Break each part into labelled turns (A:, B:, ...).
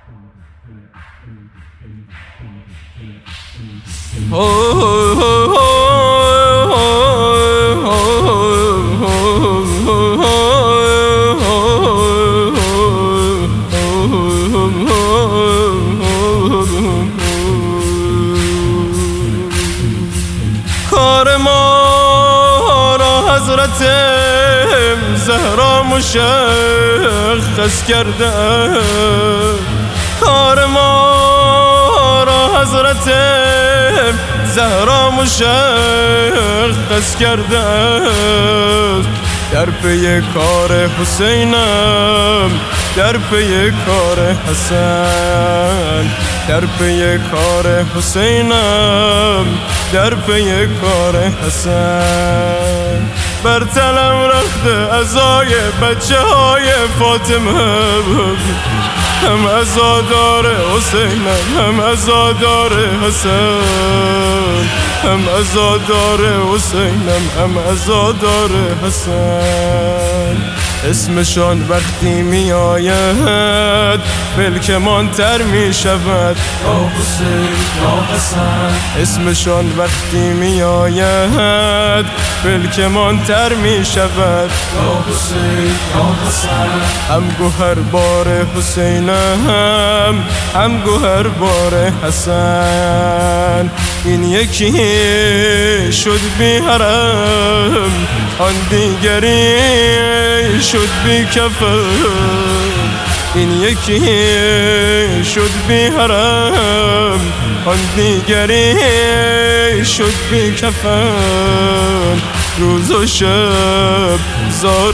A: کار ما را حضرت زهرا مشخص کرده، کار ما را حضرت زهرا مشخص کرده، در پی کار حسینم، در پی کار حسن، در پی کار حسینم، در پی کار حسن. بر تنم رخت عزای بچه های فاطمه، هم عزادار حسینم، هم عزادار حسن، هم عزادار حسینم، هم عزادار حسن. اسمشان وقتی می آید پلکمان تر می شود،
B: یا حسین یا حسن.
A: اسمشان وقتی می آید پلکمان تر می شود،
B: یا حسین یا حسن.
A: هم گوهر بار حسینم، هم گوهر بار حسن. این یکی شد بی حرم، آن دیگری شد بی کفن. این یکی شد بی حرم، آن دیگری شد بی کفن. روز و شب زار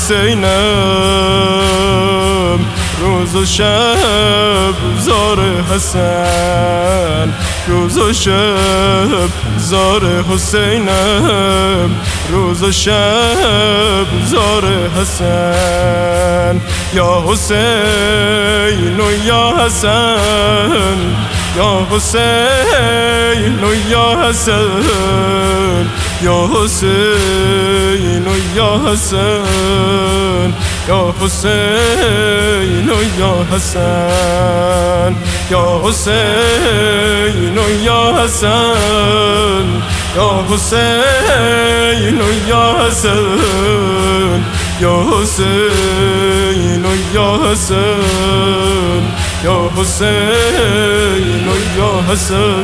A: حسینم، روز و شب زار حسن، روز و شب زار حسینم، روز و شب زار حسن. یا حسین و یا حسن، یا حسین و یا حسن، یا حسین و یا حسن، یا حسین و یا حسن، یا حسین و یا حسن، یا حسین و یا حسن، یا حسین و یا حسن، یا حسین و یا حسن.